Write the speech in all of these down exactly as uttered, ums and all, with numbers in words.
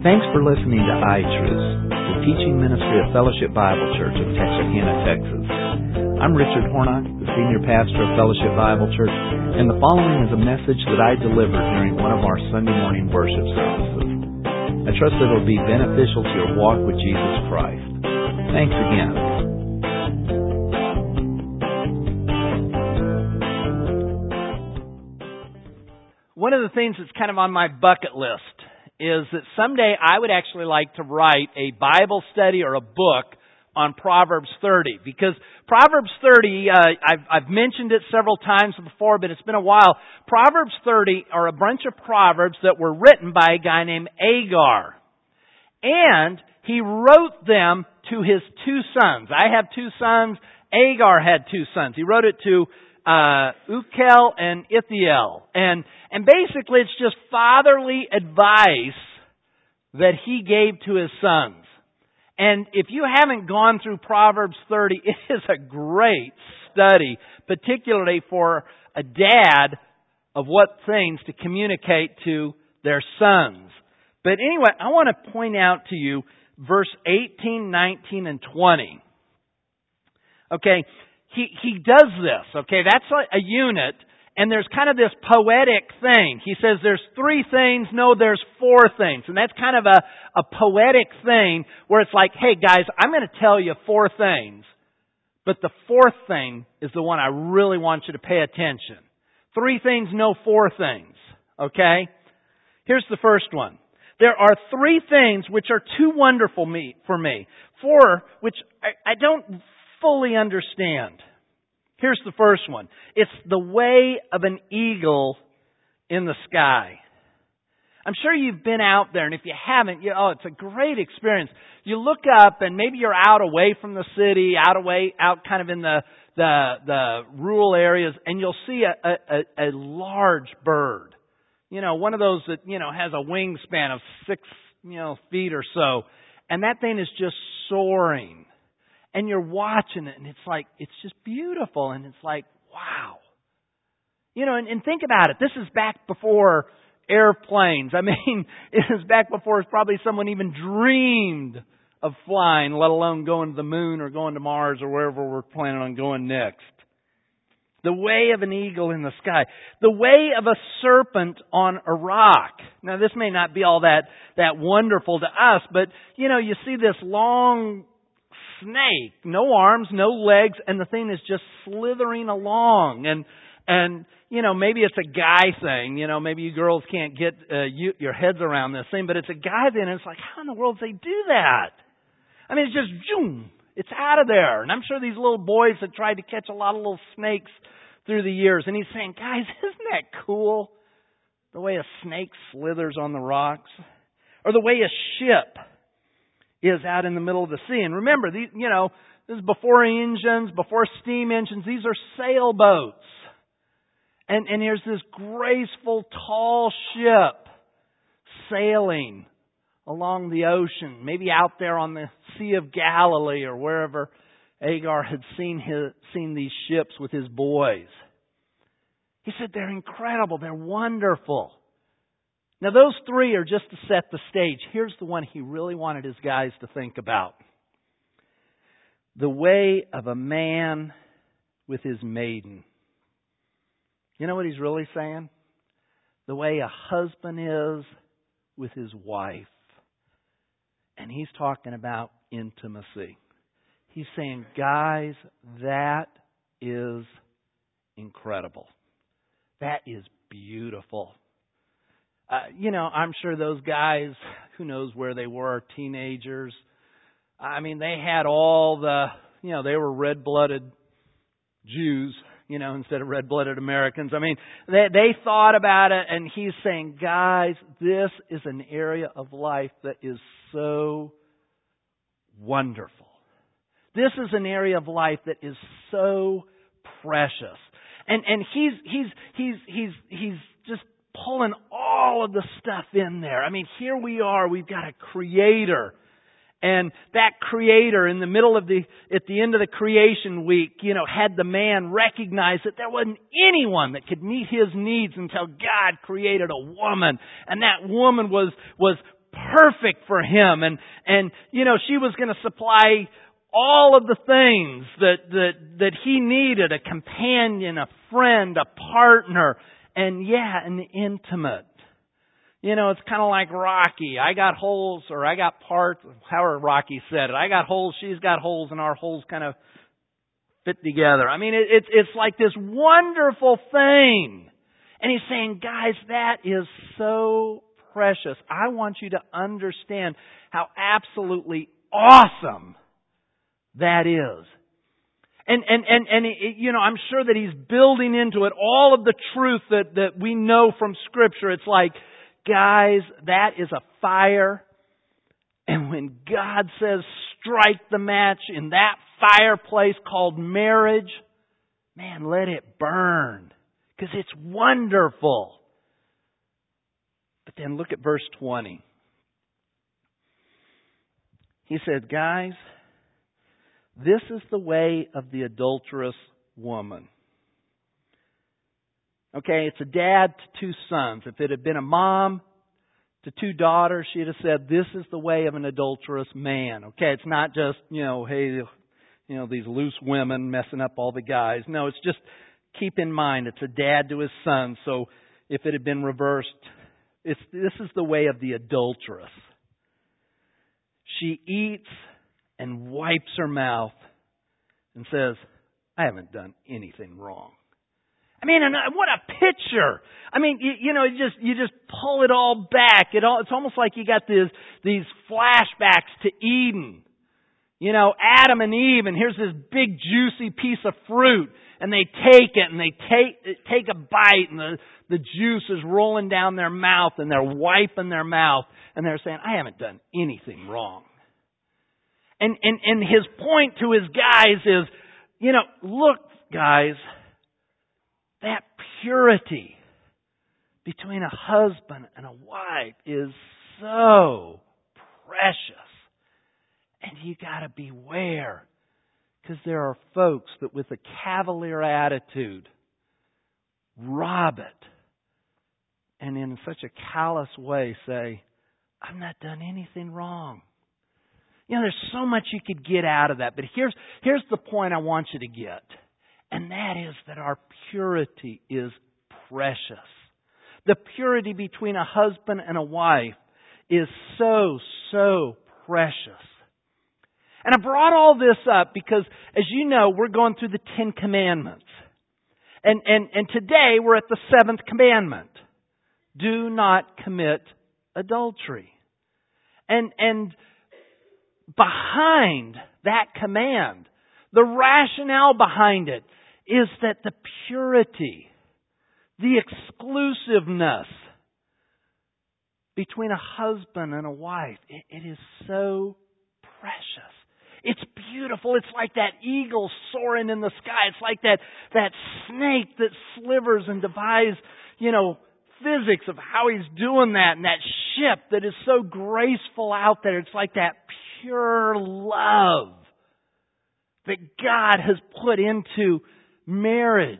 Thanks for listening to iTruths, the teaching ministry of Fellowship Bible Church of Texarkana, Texas. I'm Richard Hornock, the senior pastor of Fellowship Bible Church, and the following is a message that I delivered during one of our Sunday morning worship services. I trust that it will be beneficial to your walk with Jesus Christ. Thanks again. One of the things that's kind of on my bucket list is that someday I would actually like to write a Bible study or a book on Proverbs thirty. Because Proverbs thirty, uh, I've, I've mentioned it several times before, but it's been a while. Proverbs thirty are a bunch of Proverbs that were written by a guy named Agur. And he wrote them to his two sons. I have two sons. Agur had two sons. He wrote it to uh, Ucal and Ithiel. And, and basically it's just fatherly advice that he gave to his sons. And if you haven't gone through Proverbs thirty, it is a great study, particularly for a dad, of what things to communicate to their sons. But anyway, I want to point out to you verse eighteen, nineteen, and twenty. Okay, he he does this, okay? That's a unit, and there's kind of this poetic thing. He says there's three things, no, there's four things. And that's kind of a, a poetic thing where it's like, hey guys, I'm going to tell you four things, but the fourth thing is the one I really want you to pay attention. Three things, no, four things, okay? Here's the first one. There are three things which are too wonderful me, for me. Four, which I, I don't fully understand. Here's the first one. It's the way of an eagle in the sky. I'm sure you've been out there, and if you haven't, you, oh, it's a great experience. You look up, and maybe you're out away from the city, out away, out kind of in the the, the rural areas, and you'll see a, a, a large bird. You know, one of those that, you know, has a wingspan of six, you know, feet or so. And that thing is just soaring. And you're watching it, and it's like, it's just beautiful. And it's like, wow. You know, and, and think about it. This is back before airplanes. I mean, it is back before probably someone even dreamed of flying, let alone going to the moon or going to Mars or wherever we're planning on going next. The way of an eagle in the sky. The way of a serpent on a rock. Now, this may not be all that, that wonderful to us, but, you know, you see this long snake, no arms, no legs, and the thing is just slithering along. And, and you know, maybe it's a guy thing. You know, maybe you girls can't get uh, you, your heads around this thing, but it's a guy thing, and it's like, how in the world do they do that? I mean, it's just, zoom, it's out of there. And I'm sure these little boys have tried to catch a lot of little snakes through the years. And he's saying, guys, isn't that cool? The way a snake slithers on the rocks. Or the way a ship is out in the middle of the sea. And remember, these, you know, this is before engines, before steam engines. These are sailboats. And, and here's this graceful, tall ship sailing along the ocean, maybe out there on the Sea of Galilee or wherever Agur had seen his, seen these ships with his boys. He said they're incredible. They're wonderful. Now those three are just to set the stage. Here's the one he really wanted his guys to think about. The way of a man with his maiden. You know what he's really saying? The way a husband is with his wife. And he's talking about intimacy. He's saying, guys, that is incredible. That is beautiful. Uh, you know, I'm sure those guys, who knows where they were, teenagers. I mean, they had all the, you know, they were red-blooded Jews, you know, instead of red-blooded Americans. I mean, they, they thought about it, and he's saying, guys, this is an area of life that is so wonderful. This is an area of life that is so precious. And and he's he's he's he's he's just pulling all of the stuff in there. I mean, here we are, we've got a creator. And that creator in the middle of the, at the end of the creation week, you know, had the man recognize that there wasn't anyone that could meet his needs until God created a woman. And that woman was, was perfect for him. And, and, you know, she was going to supply all of the things that, that, that he needed, a companion, a friend, a partner, and yeah, an intimate. You know, it's kind of like Rocky. I got holes, or I got parts, however Rocky said it. I got holes, she's got holes, and our holes kind of fit together. I mean, it, it's it's like this wonderful thing. And he's saying, guys, that is so precious. I want you to understand how absolutely awesome that is. And, and, and, and it, you know, I'm sure that he's building into it all of the truth that, that we know from Scripture. It's like, guys, that is a fire. And when God says strike the match in that fireplace called marriage, man, let it burn. Because it's wonderful. But then look at verse twenty. He said, guys, this is the way of the adulterous woman. Okay, it's a dad to two sons. If it had been a mom to two daughters, she'd have said, this is the way of an adulterous man. Okay, it's not just, you know, hey, you know, these loose women messing up all the guys. No, it's just, keep in mind, it's a dad to his son. So if it had been reversed, it's, this is the way of the adulteress. She eats and wipes her mouth and says, I haven't done anything wrong. I mean, and what a picture! I mean, you, you know, you just you just pull it all back. It all, it's almost like you got these these flashbacks to Eden. You know, Adam and Eve, and here's this big juicy piece of fruit, and they take it and they take take a bite, and the the juice is rolling down their mouth, and they're wiping their mouth, and they're saying, I haven't done anything wrong. And and and his point to his guys is, you know, look, guys, that purity between a husband and a wife is so precious. And you got to beware, because there are folks that with a cavalier attitude rob it, and in such a callous way say, I've not done anything wrong. You know, there's so much you could get out of that. But here's here's the point I want you to get. And that is that our purity is precious. The purity between a husband and a wife is so, so precious. And I brought all this up because, as you know, we're going through the Ten Commandments. And, and, and today we're at the seventh commandment. Do not commit adultery. And, and behind that command, the rationale behind it is that the purity, the exclusiveness between a husband and a wife, it, it is so precious. It's beautiful. It's like that eagle soaring in the sky. It's like that, that snake that slivers and defies, you know, physics of how he's doing that. And that ship that is so graceful out there. It's like that pure love that God has put into marriage.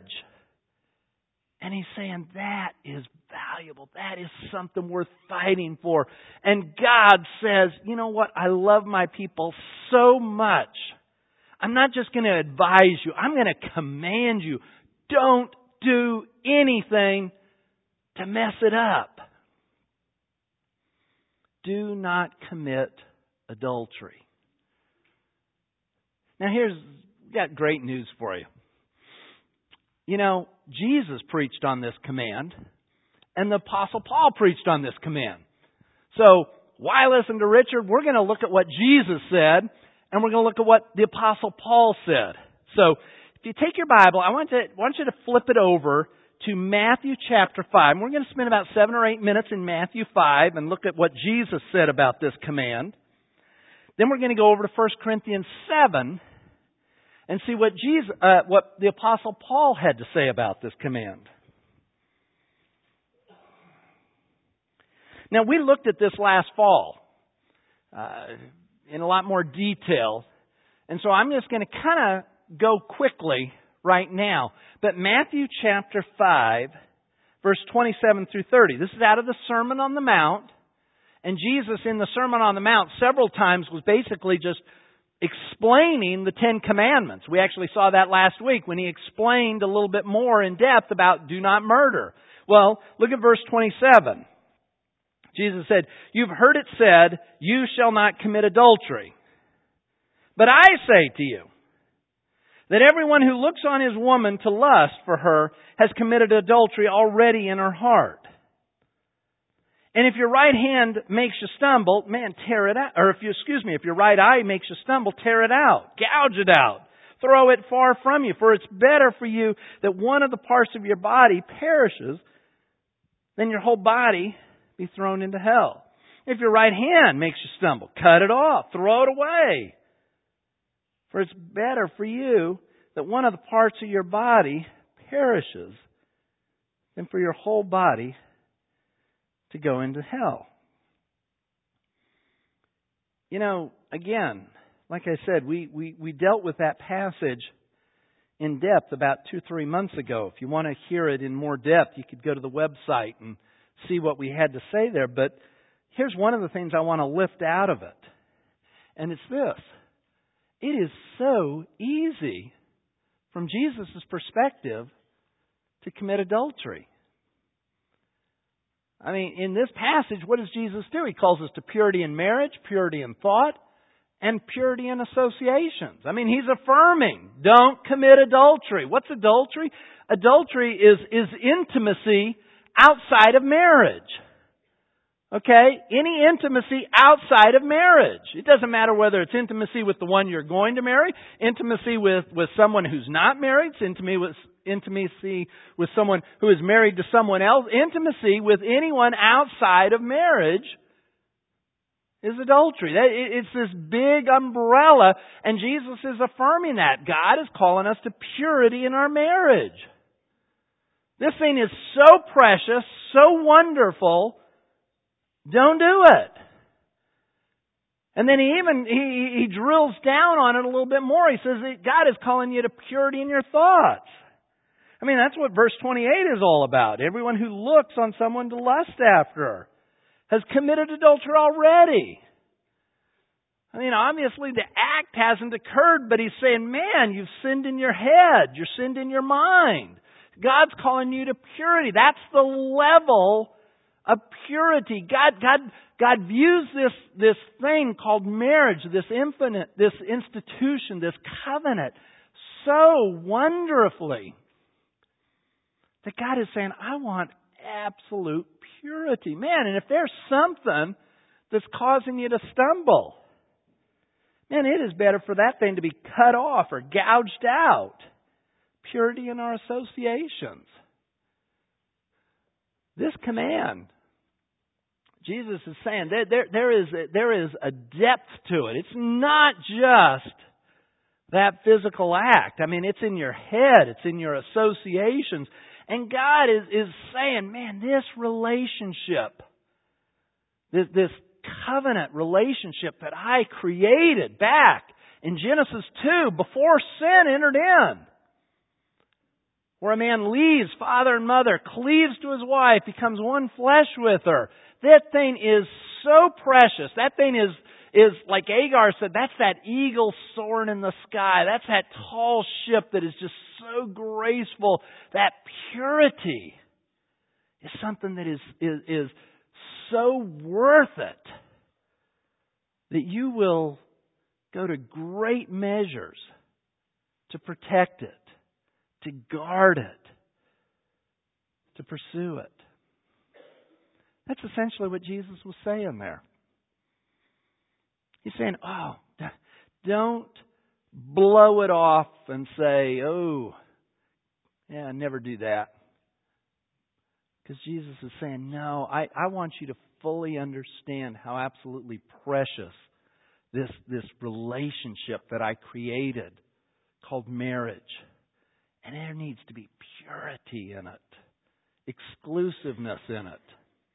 And He's saying that is valuable. That is something worth fighting for. And God says, you know what? I love my people so much. I'm not just going to advise you. I'm going to command you. Don't do anything to mess it up. Do not commit adultery. Now here's, we've got great news for you. You know, Jesus preached on this command, and the Apostle Paul preached on this command. So, why listen to Richard? We're going to look at what Jesus said, and we're going to look at what the Apostle Paul said. So, if you take your Bible, I want, to, I want you to flip it over to Matthew chapter five. And we're going to spend about seven or eight minutes in Matthew five and look at what Jesus said about this command. Then we're going to go over to First Corinthians seven and see what Jesus, uh, what the Apostle Paul had to say about this command. Now, we looked at this last fall uh, in a lot more detail, and so I'm just going to kind of go quickly right now. But Matthew chapter five, verse twenty-seven through thirty. This is out of the Sermon on the Mount, And Jesus in the Sermon on the Mount several times was basically just explaining the Ten Commandments. We actually saw that last week when He explained a little bit more in depth about do not murder. Well, look at verse twenty-seven. Jesus said, "You've heard it said, you shall not commit adultery. But I say to you, that everyone who looks on his woman to lust for her has committed adultery already in her heart. And if your right hand makes you stumble, man, tear it out. Or if you, excuse me, if your right eye makes you stumble, tear it out. Gouge it out. Throw it far from you. For it's better for you that one of the parts of your body perishes than your whole body be thrown into hell. If your right hand makes you stumble, cut it off. Throw it away. For it's better for you that one of the parts of your body perishes than for your whole body to go into hell." You know, again, like I said, we, we, we dealt with that passage in depth about two, three months ago. If you want to hear it in more depth, you could go to the website and see what we had to say there. But here's one of the things I want to lift out of it. And it's this. It is so easy, from Jesus' perspective, to commit adultery. I mean, in this passage, what does Jesus do? He calls us to purity in marriage, purity in thought, and purity in associations. I mean, He's affirming, don't commit adultery. What's adultery? Adultery is, is intimacy outside of marriage. Okay? Any intimacy outside of marriage. It doesn't matter whether it's intimacy with the one you're going to marry, intimacy with, with someone who's not married, intimacy with, intimacy with someone who is married to someone else. Intimacy with anyone outside of marriage is adultery. It's this big umbrella, and Jesus is affirming that. God is calling us to purity in our marriage. This thing is so precious, so wonderful. Don't do it. And then he even he, he drills down on it a little bit more. He says that God is calling you to purity in your thoughts. I mean, that's what verse twenty-eight is all about. Everyone who looks on someone to lust after her has committed adultery already. I mean, obviously the act hasn't occurred, but he's saying, man, you've sinned in your head. You're sinned in your mind. God's calling you to purity. That's the level of purity. God, God, God views this, this thing called marriage, this infinite, this institution, this covenant, so wonderfully that God is saying, I want absolute purity. Man, and if there's something that's causing you to stumble, man, it is better for that thing to be cut off or gouged out. Purity in our associations. This command, Jesus is saying there, there, there, is a, there is a depth to it. It's not just that physical act. I mean, it's in your head. It's in your associations. And God is, is saying, man, this relationship, this, this covenant relationship that I created back in Genesis two, before sin entered in, where a man leaves father and mother, cleaves to his wife, becomes one flesh with her. That thing is so precious. That thing is, is like Agar said, that's that eagle soaring in the sky. That's that tall ship that is just so graceful. That purity is something that is, is, is so worth it that you will go to great measures to protect it, to guard it, to pursue it. That's essentially what Jesus was saying there. He's saying, oh, don't blow it off and say, oh, yeah, never do that. Because Jesus is saying, no, I, I want you to fully understand how absolutely precious this, this relationship that I created called marriage. And there needs to be purity in it, exclusiveness in it.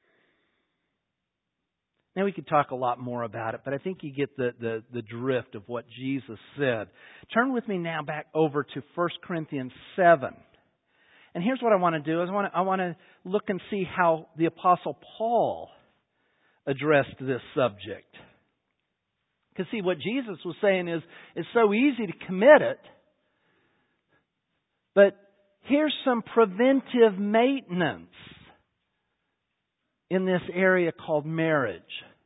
Now we could talk a lot more about it, but I think you get the, the, the drift of what Jesus said. Turn with me now back over to First Corinthians seven. And here's what I want to do. Is I want to, I want to look and see how the Apostle Paul addressed this subject. Because see, what Jesus was saying is, it's so easy to commit it, but here's some preventive maintenance in this area called marriage.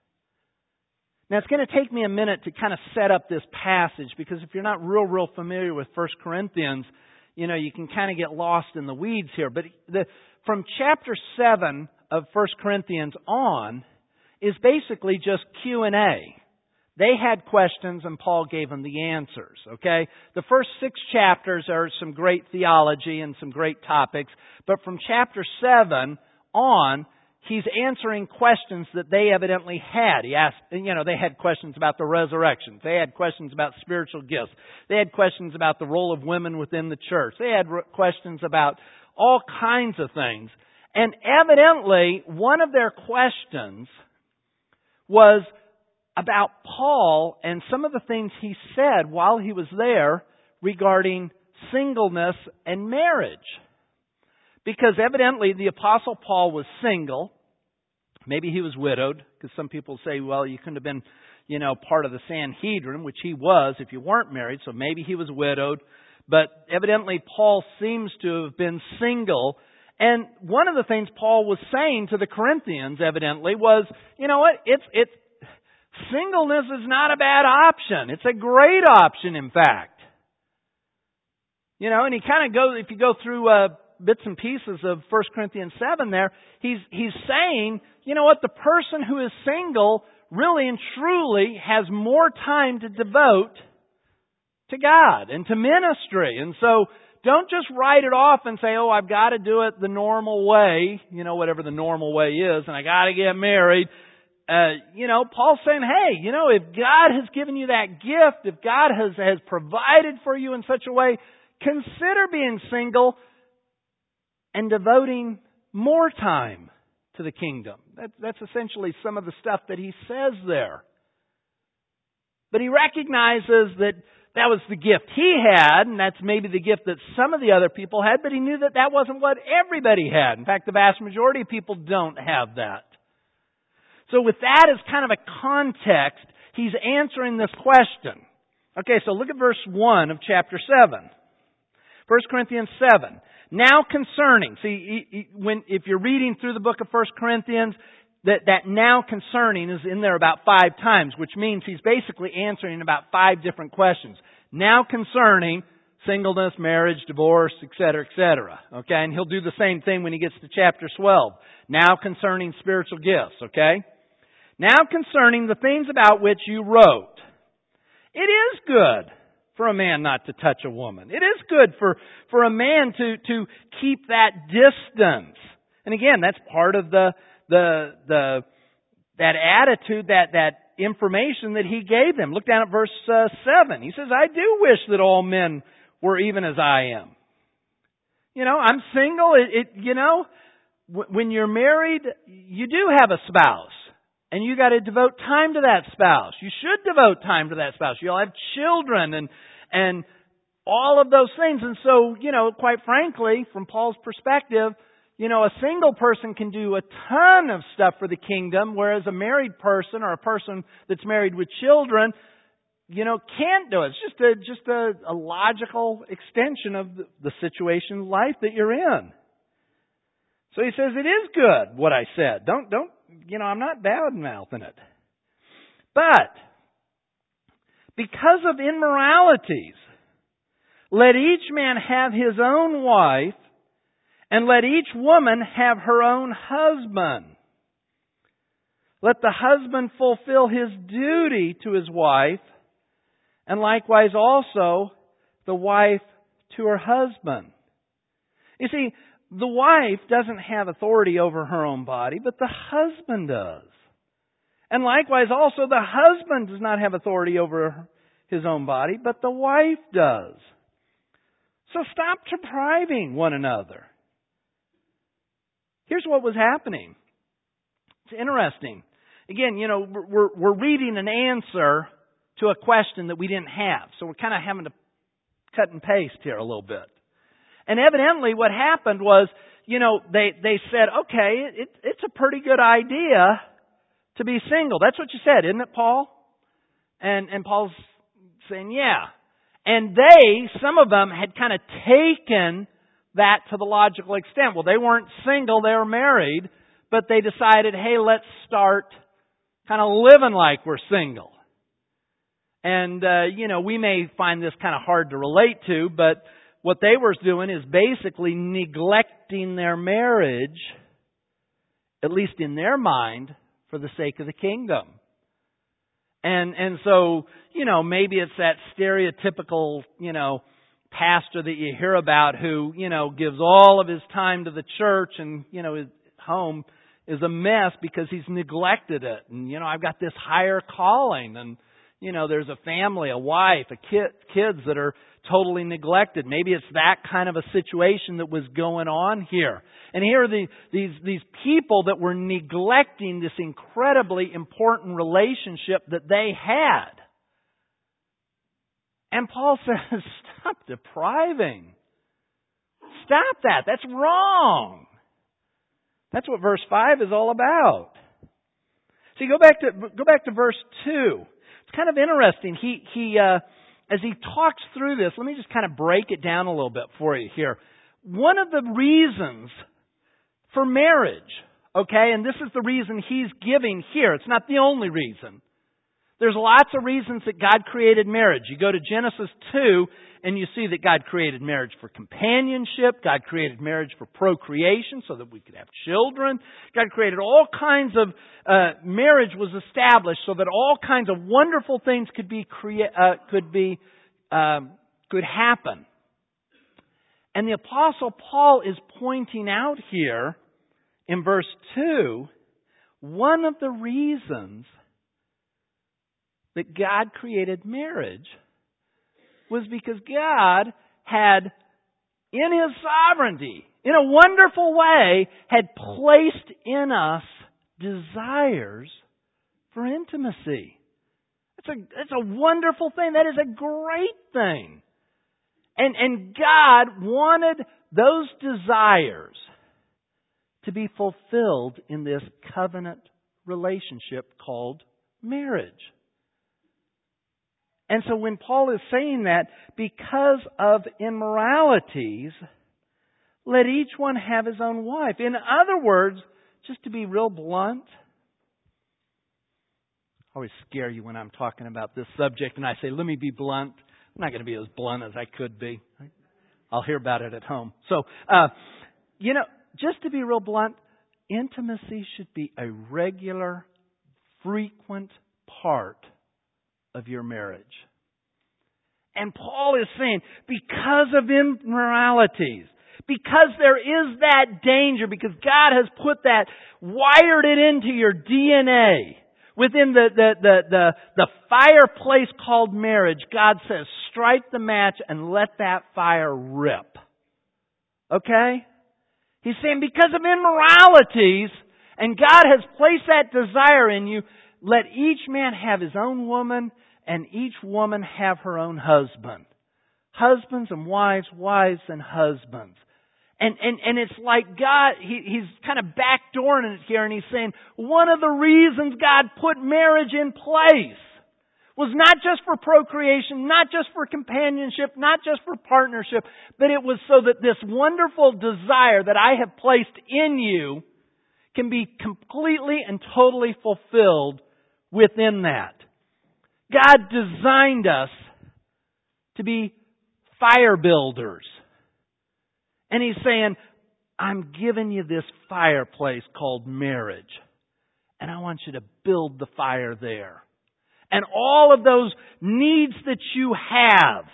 Now, it's going to take me a minute to kind of set up this passage, because if you're not real, real familiar with First Corinthians, you know, you can kind of get lost in the weeds here. But the, from chapter seven of First Corinthians on is basically just Q and A. They had questions and Paul gave them the answers, okay? The first six chapters are some great theology and some great topics. But from chapter seven on, he's answering questions that they evidently had. He asked, you know, they had questions about the resurrection. They had questions about spiritual gifts. They had questions about the role of women within the church. They had questions about all kinds of things. And evidently, one of their questions was about Paul and some of the things he said while he was there regarding singleness and marriage. Because evidently the Apostle Paul was single. Maybe he was widowed, because some people say, well, you couldn't have been, you know, part of the Sanhedrin, which he was if you weren't married, so maybe he was widowed. But evidently Paul seems to have been single. And one of the things Paul was saying to the Corinthians, evidently, was, you know what, it's it's singleness is not a bad option. It's a great option, in fact. You know, and he kind of goes, if you go through uh, bits and pieces of First Corinthians seven there, he's he's saying, you know what, the person who is single really and truly has more time to devote to God and to ministry. And so don't just write it off and say, oh, I've got to do it the normal way, you know, whatever the normal way is, and I got to get married. Uh, you know, Paul's saying, hey, you know, if God has given you that gift, if God has, has provided for you in such a way, consider being single and devoting more time to the kingdom. That, that's essentially some of the stuff that he says there. But he recognizes that that was the gift he had, and that's maybe the gift that some of the other people had, but he knew that that wasn't what everybody had. In fact, the vast majority of people don't have that. So with that as kind of a context, he's answering this question. Okay, so look at verse one of chapter seven. First Corinthians seven. Now concerning. See, when if you're reading through the book of First Corinthians, that, that now concerning is in there about five times, which means he's basically answering about five different questions. Now concerning singleness, marriage, divorce, et cetera, et cetera. Okay, and he'll do the same thing when he gets to chapter twelve. Now concerning spiritual gifts, okay? Now concerning the things about which you wrote. It is good for a man not to touch a woman. It is good for, for a man to, to keep that distance. And again, that's part of the, the, the, that attitude, that, that information that he gave them. Look down at verse uh, seven. He says, I do wish that all men were even as I am. You know, I'm single. It, it you know, w- when you're married, you do have a spouse. And you got to devote time to that spouse. You should devote time to that spouse. You'll have children and and all of those things. And so, you know, quite frankly, from Paul's perspective, you know, a single person can do a ton of stuff for the kingdom, whereas a married person or a person that's married with children, you know, can't do it. It's just a just a, a logical extension of the, the situation, life that you're in. So he says it is good what I said. Don't don't. You know, I'm not bad-mouthing it. But, because of immoralities, let each man have his own wife, and let each woman have her own husband. Let the husband fulfill his duty to his wife, and likewise also the wife to her husband. You see, the wife doesn't have authority over her own body, but the husband does. And likewise, also, the husband does not have authority over his own body, but the wife does. So stop depriving one another. Here's what was happening. It's interesting. Again, you know, we're, we're reading an answer to a question that we didn't have. So we're kind of having to cut and paste here a little bit. And evidently what happened was, you know, they, they said, okay, it, it's a pretty good idea to be single. That's what you said, isn't it, Paul? And, and Paul's saying, yeah. And they, some of them, had kind of taken that to the logical extent. Well, they weren't single, they were married, but they decided, hey, let's start kind of living like we're single. And, uh, you know, we may find this kind of hard to relate to, but what they were doing is basically neglecting their marriage, at least in their mind, for the sake of the kingdom. And and so, you know, maybe it's that stereotypical, you know, pastor that you hear about who, you know, gives all of his time to the church and, you know, his home is a mess because he's neglected it. And, you know, I've got this higher calling and, you know, there's a family, a wife, a kid, kids that are totally neglected. Maybe it's that kind of a situation that was going on here. And here are the, these, these people that were neglecting this incredibly important relationship that they had. And Paul says, stop depriving. Stop that. That's wrong. That's what verse five is all about. See, go back to, go back to verse two. It's kind of interesting. He, he, uh, as he talks through this, let me just kind of break it down a little bit for you here. One of the reasons for marriage, okay, and this is the reason he's giving here. It's not the only reason. There's lots of reasons that God created marriage. You go to Genesis two and you see that God created marriage for companionship. God created marriage for procreation so that we could have children. God created all kinds of, uh, marriage was established so that all kinds of wonderful things could be, crea- uh, could be, um, could happen. And the Apostle Paul is pointing out here in verse two, one of the reasons that God created marriage was because God had, in His sovereignty, in a wonderful way, had placed in us desires for intimacy. It's a, it's a wonderful thing. That is a great thing. And, and God wanted those desires to be fulfilled in this covenant relationship called marriage. And so when Paul is saying that, because of immoralities, let each one have his own wife. In other words, just to be real blunt, I always scare you when I'm talking about this subject and I say, let me be blunt. I'm not going to be as blunt as I could be. I'll hear about it at home. So, uh, you know, just to be real blunt, intimacy should be a regular, frequent part of your marriage. And Paul is saying, because of immoralities, because there is that danger, because God has put that, wired it into your D N A, within the, the, the, the, the fireplace called marriage, God says, strike the match and let that fire rip. Okay? He's saying because of immoralities, and God has placed that desire in you, let each man have his own woman, and each woman have her own husband. Husbands and wives, wives and husbands. And, and, and it's like God, he, He's kind of backdooring it here, and He's saying, one of the reasons God put marriage in place was not just for procreation, not just for companionship, not just for partnership, but it was so that this wonderful desire that I have placed in you can be completely and totally fulfilled within that. God designed us to be fire builders. And He's saying, I'm giving you this fireplace called marriage. And I want you to build the fire there. And all of those needs that you have,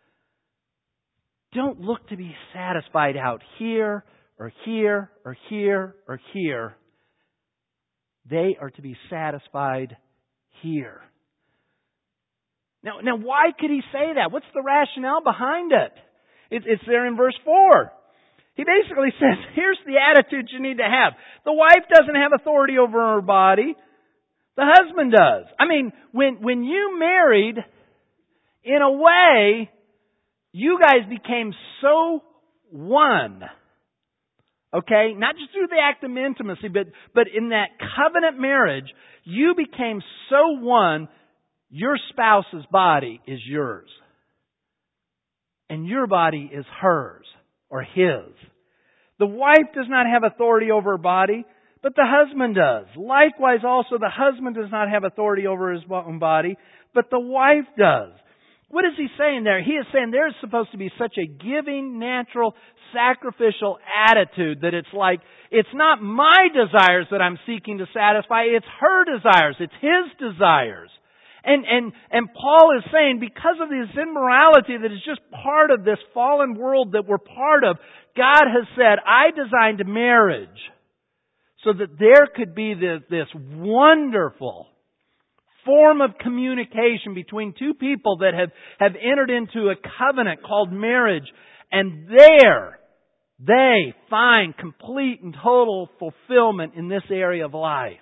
don't look to be satisfied out here or here or here or here. They are to be satisfied here. Now, now, why could he say that? What's the rationale behind it? It's, it's there in verse four. He basically says, here's the attitude you need to have. The wife doesn't have authority over her body. The husband does. I mean, when, when you married, in a way, you guys became so one. Okay? Not just through the act of intimacy, but, but in that covenant marriage, you became so one, your spouse's body is yours. And your body is hers or his. The wife does not have authority over her body, but the husband does. Likewise also the husband does not have authority over his own body, but the wife does. What is he saying there? He is saying there's supposed to be such a giving, natural, sacrificial attitude that it's like, it's not my desires that I'm seeking to satisfy, it's her desires, it's his desires. And, and, and Paul is saying because of this immorality that is just part of this fallen world that we're part of, God has said, I designed marriage so that there could be this, this wonderful form of communication between two people that have, have entered into a covenant called marriage. And there, they find complete and total fulfillment in this area of life.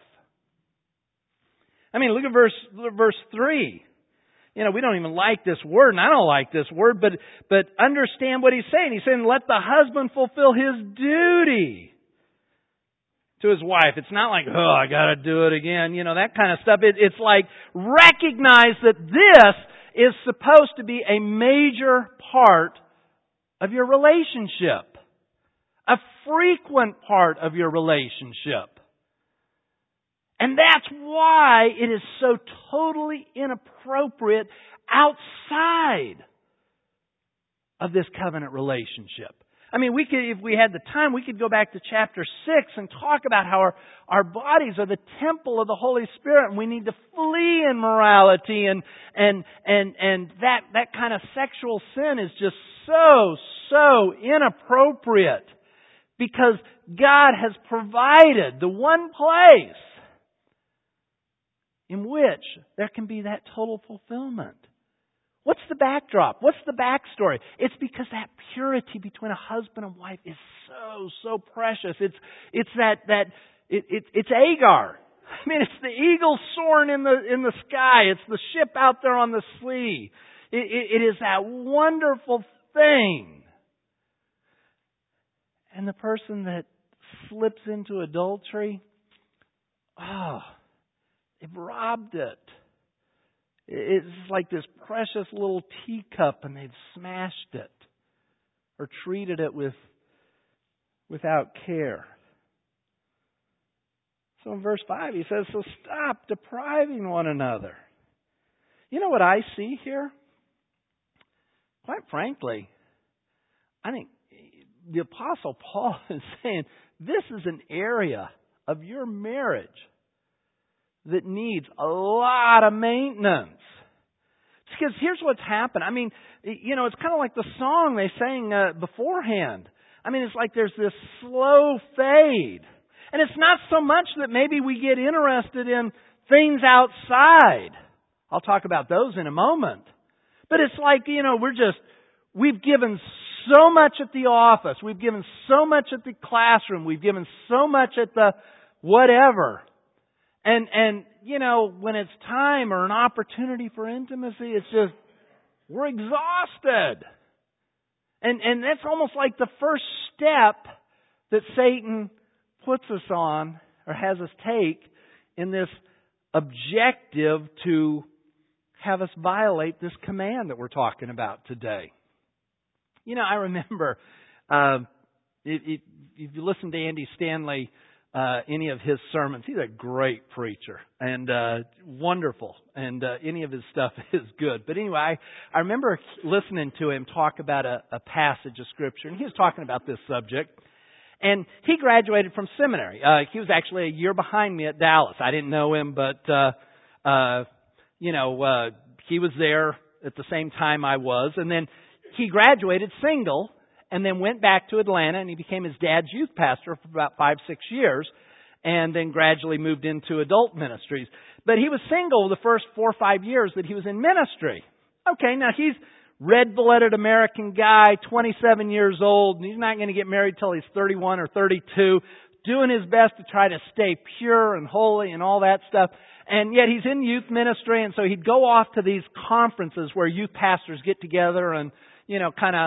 I mean, look at verse, verse three. You know, we don't even like this word, and I don't like this word, but, but understand what he's saying. He's saying, let the husband fulfill his duty to his wife. It's not like, oh, I gotta do it again, you know, that kind of stuff. It, it's like, recognize that this is supposed to be a major part of your relationship. A frequent part of your relationship. And that's why it is so totally inappropriate outside of this covenant relationship. I mean, we could, if we had the time, we could go back to chapter six and talk about how our, our bodies are the temple of the Holy Spirit and we need to flee immorality and, and, and, and that, that kind of sexual sin is just so, so inappropriate because God has provided the one place in which there can be that total fulfillment. What's the backdrop? What's the backstory? It's because that purity between a husband and wife is so, so precious. It's it's that that it, it it's Agar. I mean, it's the eagle soaring in the in the sky. It's the ship out there on the sea. It, it, it is that wonderful thing. And the person that slips into adultery, oh, they've robbed it. It's like this precious little teacup and they've smashed it or treated it with without care. So in verse five he says, so stop depriving one another. You know what I see here? Quite frankly, I think the Apostle Paul is saying this is an area of your marriage that needs a lot of maintenance. Because here's what's happened. I mean, you know, it's kind of like the song they sang uh, beforehand. I mean, it's like there's this slow fade. And it's not so much that maybe we get interested in things outside. I'll talk about those in a moment. But it's like, you know, we're just, we've given so much at the office. We've given so much at the classroom. We've given so much at the whatever. And, and, you know, when it's time or an opportunity for intimacy, it's just, we're exhausted. And, and that's almost like the first step that Satan puts us on or has us take in this objective to have us violate this command that we're talking about today. You know, I remember, uh, if, if, if you listen to Andy Stanley, Uh, any of his sermons. He's a great preacher and uh, wonderful, and uh, any of his stuff is good. But anyway, I, I remember listening to him talk about a, a passage of Scripture, and he was talking about this subject. And he graduated from seminary. Uh, he was actually a year behind me at Dallas. I didn't know him, but uh, uh, you know, uh, he was there at the same time I was. And then he graduated single. And then went back to Atlanta and he became his dad's youth pastor for about five, six years. And then gradually moved into adult ministries. But he was single the first four or five years that he was in ministry. Okay, now he's red-blooded American guy, twenty-seven years old. And he's not going to get married till he's thirty-one or thirty-two. Doing his best to try to stay pure and holy and all that stuff. And yet he's in youth ministry. And so he'd go off to these conferences where youth pastors get together and, you know, kind of,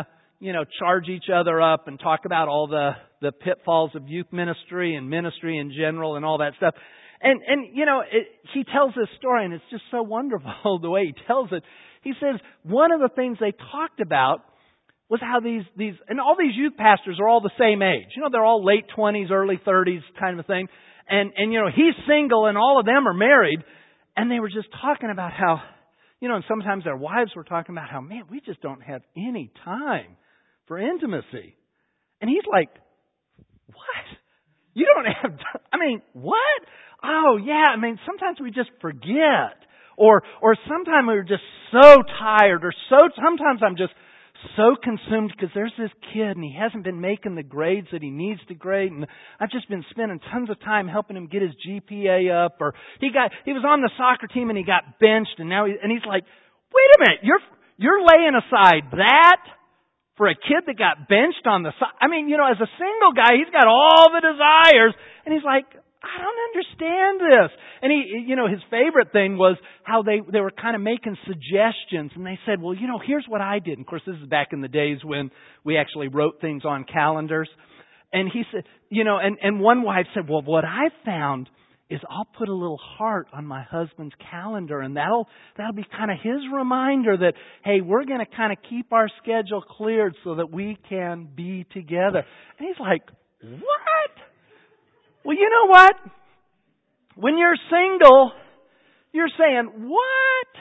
you know, charge each other up and talk about all the, the pitfalls of youth ministry and ministry in general and all that stuff. And, and you know, it, he tells this story, and it's just so wonderful the way he tells it. He says one of the things they talked about was how these, these, and all these youth pastors are all the same age. You know, they're all late twenties, early thirties kind of a thing. And, and, you know, he's single and all of them are married. And they were just talking about how, you know, and sometimes their wives were talking about how, man, we just don't have any time for intimacy. And he's like, what? You don't have time? I mean, what? Oh, yeah. I mean, sometimes we just forget. Or, or sometimes we're just so tired. Or so, sometimes I'm just so consumed because there's this kid and he hasn't been making the grades that he needs to grade, and I've just been spending tons of time helping him get his G P A up. Or he got he was on the soccer team and he got benched, and now he, and he's like, wait a minute, you're you're laying aside that for a kid that got benched on the side? I mean, you know, as a single guy, he's got all the desires, and he's like, I don't understand this. And he, you know, his favorite thing was how they, they were kind of making suggestions. And they said, well, you know, here's what I did. And of course, this is back in the days when we actually wrote things on calendars. And he said, you know, and, and one wife said, well, what I found is I'll put a little heart on my husband's calendar, and that'll, that'll be kind of his reminder that, hey, we're going to kind of keep our schedule cleared so that we can be together. And he's like, what? Well, you know what? When you're single, you're saying, what?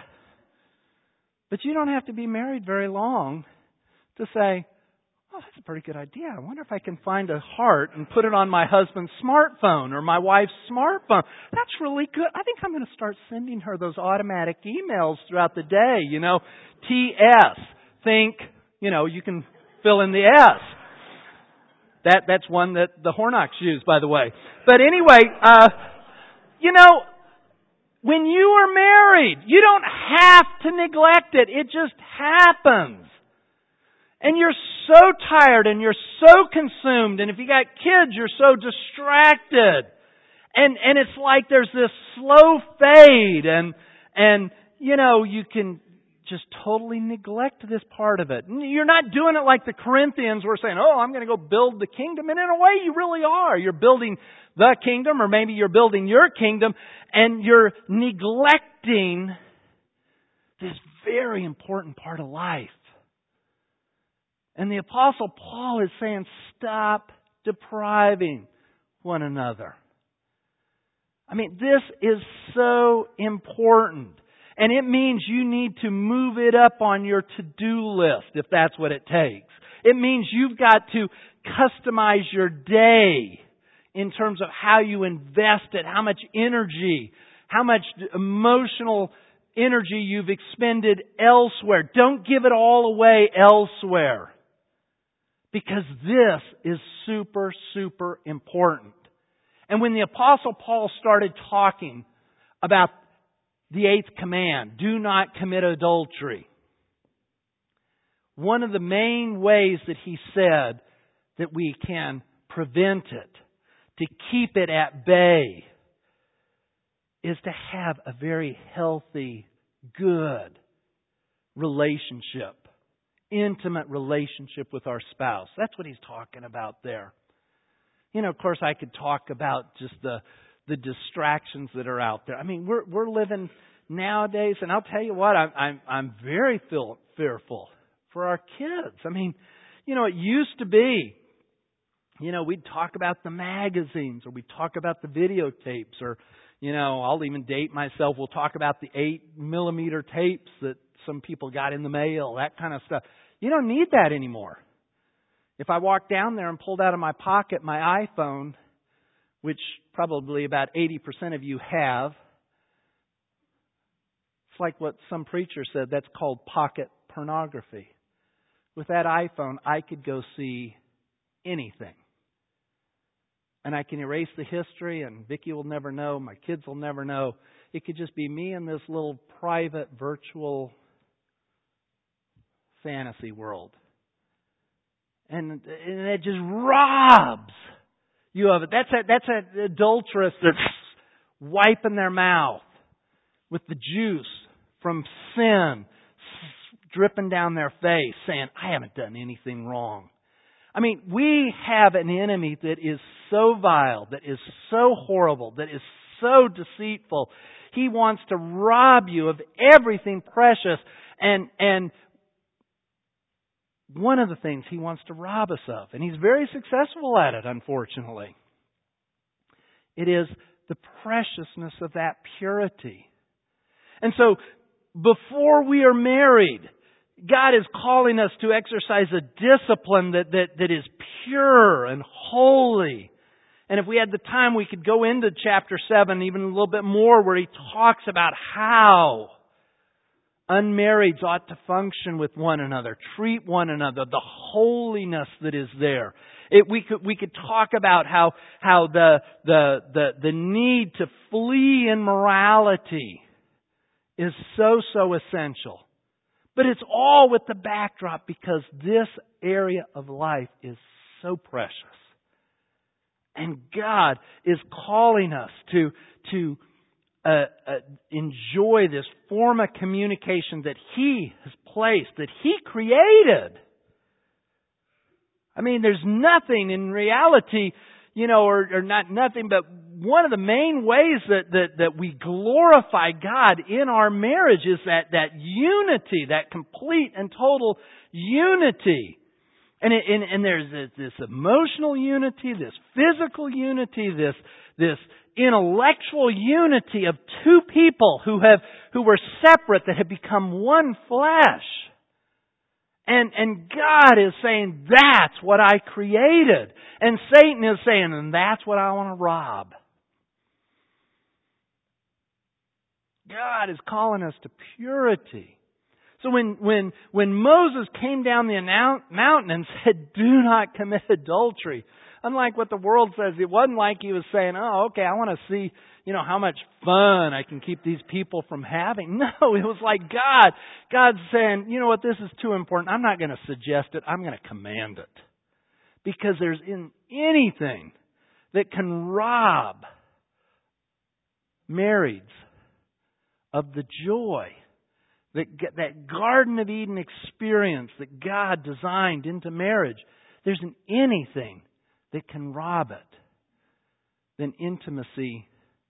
But you don't have to be married very long to say, oh, that's a pretty good idea. I wonder if I can find a heart and put it on my husband's smartphone or my wife's smartphone. That's really good. I think I'm going to start sending her those automatic emails throughout the day. You know, T S. Think, you know, you can fill in the S. That that's one that the Hornocks use, by the way. But anyway, uh, you know, when you are married, you don't have to neglect it. It just happens. And you're so tired and you're so consumed. And if you got kids, you're so distracted. And and it's like there's this slow fade. And, and you know, you can just totally neglect this part of it. You're not doing it like the Corinthians were saying, oh, I'm going to go build the kingdom. And in a way, you really are. You're building the kingdom, or maybe you're building your kingdom, and you're neglecting this very important part of life. And the Apostle Paul is saying, stop depriving one another. I mean, this is so important. And it means you need to move it up on your to-do list, if that's what it takes. It means you've got to customize your day in terms of how you invest it, how much energy, how much emotional energy you've expended elsewhere. Don't give it all away elsewhere. Because this is super, super important. And when the Apostle Paul started talking about the eighth command, do not commit adultery, one of the main ways that he said that we can prevent it, to keep it at bay, is to have a very healthy, good relationship, intimate relationship with our spouse. That's what he's talking about there. You know, of course, I could talk about just the the distractions that are out there. I mean, we're we're living nowadays, and I'll tell you what, I'm I'm I'm very feel, fearful for our kids. I mean, you know, it used to be, you know, we'd talk about the magazines, or we'd talk about the videotapes, or, you know, I'll even date myself. We'll talk about the eight millimeter tapes that some people got in the mail, that kind of stuff. You don't need that anymore. If I walked down there and pulled out of my pocket my iPhone, which probably about eighty percent of you have, it's like what some preacher said, that's called pocket pornography. With that iPhone, I could go see anything. And I can erase the history, and Vicki will never know, my kids will never know. It could just be me in this little private virtual fantasy world. And, and it just robs you of it. That's a, that's an adulteress that's wiping their mouth with the juice from sin, dripping down their face saying, I haven't done anything wrong. I mean, we have an enemy that is so vile, that is so horrible, that is so deceitful. He wants to rob you of everything precious. And, and one of the things he wants to rob us of, and he's very successful at it, unfortunately, it is the preciousness of that purity. And so, before we are married, God is calling us to exercise a discipline that, that, that is pure and holy. And if we had the time, we could go into chapter seven even a little bit more, where he talks about how unmarrieds ought to function with one another, treat one another, the holiness that is there. It, we could we could talk about how how the the the the need to flee immorality is so so essential. But it's all with the backdrop because this area of life is so precious. And God is calling us to, to uh, uh, enjoy this form of communication that He has placed, that He created. I mean, there's nothing in reality, you know, or, or not nothing, but one of the main ways that, that, that we glorify God in our marriage is that, that unity, that complete and total unity. And, it, and, and there's this, this emotional unity, this physical unity, this, this intellectual unity of two people who have, who were separate that have become one flesh. And, and God is saying, that's what I created. And Satan is saying, and that's what I want to rob. God is calling us to purity. So when, when, when Moses came down the mountain and said, do not commit adultery, unlike what the world says, it wasn't like he was saying, oh, okay, I want to see, you know, how much fun I can keep these people from having. No, it was like God, God's saying, you know what, this is too important. I'm not going to suggest it. I'm going to command it. Because there's in anything that can rob marrieds of the joy, that, that Garden of Eden experience that God designed into marriage. There's an anything that can rob it than intimacy,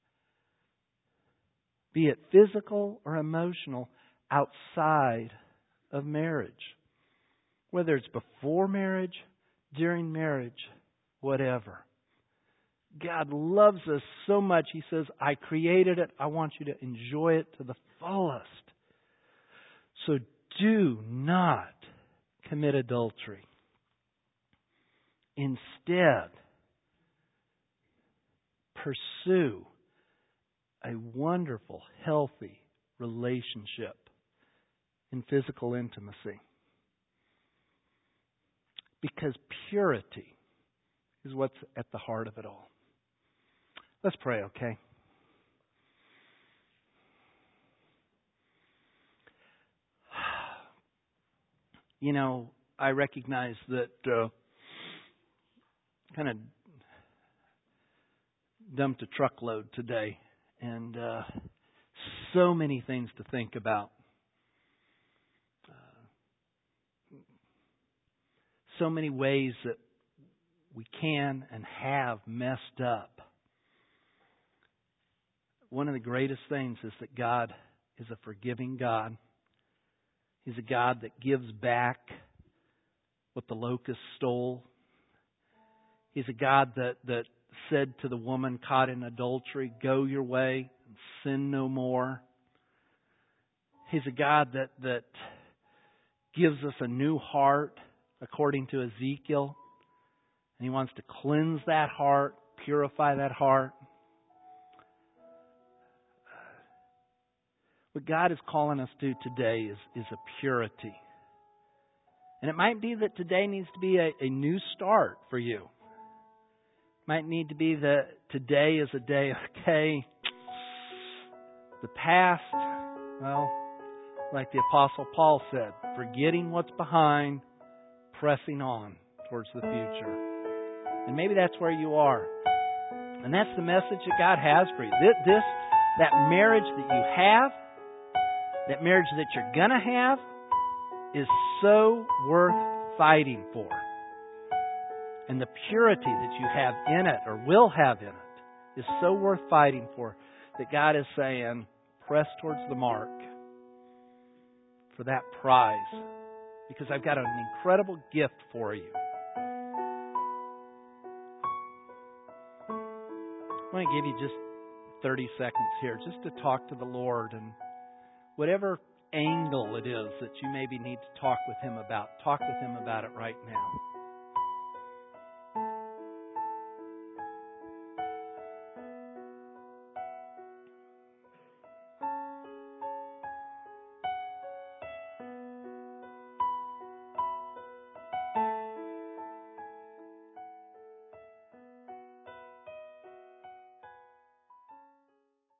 be it physical or emotional, outside of marriage. Whether it's before marriage, during marriage, whatever. God loves us so much, He says, I created it. I want you to enjoy it to the fullest. So do not commit adultery. Instead, pursue a wonderful, healthy relationship in physical intimacy. Because purity is what's at the heart of it all. Let's pray, okay? You know, I recognize that uh, kind of dumped a truckload today, and uh, so many things to think about. Uh, so many ways that we can and have messed up. One of the greatest things is that God is a forgiving God. He's a God that gives back what the locust stole. He's a God that, that said to the woman caught in adultery, go your way and sin no more. He's a God that, that gives us a new heart, according to Ezekiel. And He wants to cleanse that heart, purify that heart. What God is calling us to today is, is a purity. And it might be that today needs to be a, a new start for you. It might need to be that today is a day, okay, the past, well, like the Apostle Paul said, forgetting what's behind, pressing on towards the future. And maybe that's where you are. And that's the message that God has for you. This, this that marriage that you have, that marriage that you're going to have, is so worth fighting for. And the purity that you have in it, or will have in it, is so worth fighting for that God is saying, press towards the mark for that prize, because I've got an incredible gift for you. I want to give you just thirty seconds here just to talk to the Lord, and whatever angle it is that you maybe need to talk with Him about, talk with Him about it right now.